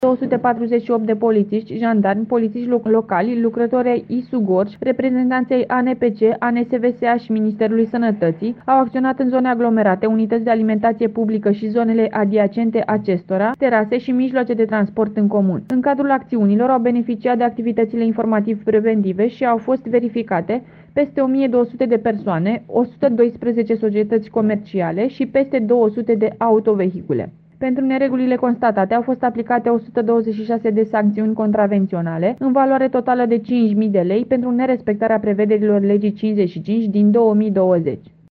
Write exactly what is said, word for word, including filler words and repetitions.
două sute patruzeci și opt de polițiști, jandarmi, polițiști locali, lucrători ai I S U Gorj, reprezentanții ai A N P C, A N S V S A și Ministerului Sănătății au acționat în zone aglomerate, unități de alimentație publică și zonele adiacente acestora, terase și mijloace de transport în comun. În cadrul acțiunilor au beneficiat de activitățile informativ-preventive și au fost verificate peste o mie două sute de persoane, o sută doisprezece societăți comerciale și peste două sute de autovehicule. Pentru neregulile constatate au fost aplicate o sută douăzeci și șase de sancțiuni contravenționale, în valoare totală de cinci mii de lei pentru nerespectarea prevederilor legii cincizeci și cinci din două mii douăzeci.